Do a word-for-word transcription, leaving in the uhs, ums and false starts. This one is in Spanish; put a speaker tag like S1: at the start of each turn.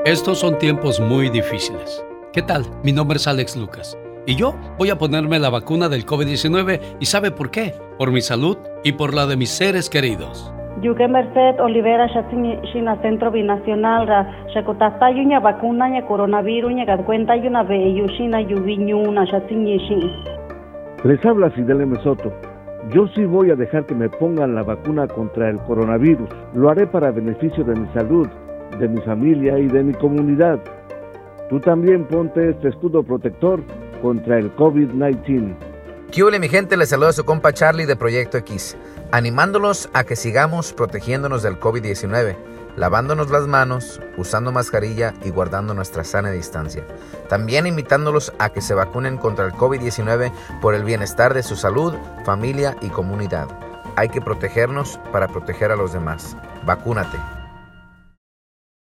S1: Estos son tiempos muy difíciles. ¿Qué tal? Mi nombre es Alex Lucas y yo voy a ponerme la vacuna del COVID diecinueve y ¿sabe por qué? Por mi salud y por la de mis seres queridos.
S2: Yuke Merced Olivera Shina Centro Binacional Ra Shakotastayuña vacuna ña coronavirus ña cuenta yuna ve yushina yuviñuna Shin.
S3: Les habla Fidel M. Soto. Yo sí voy a dejar que me pongan la vacuna contra el coronavirus. Lo haré para beneficio de mi salud, de mi familia y de mi comunidad. Tú también ponte este escudo protector contra el COVID diecinueve.
S4: ¿Qué hola mi gente? Les saluda su compa Charlie de Proyecto X, animándolos a que sigamos protegiéndonos del COVID diecinueve, lavándonos las manos, usando mascarilla y guardando nuestra sana distancia. También invitándolos a que se vacunen contra el COVID diecinueve por el bienestar de su salud, familia y comunidad. Hay que protegernos para proteger a los demás. Vacúnate.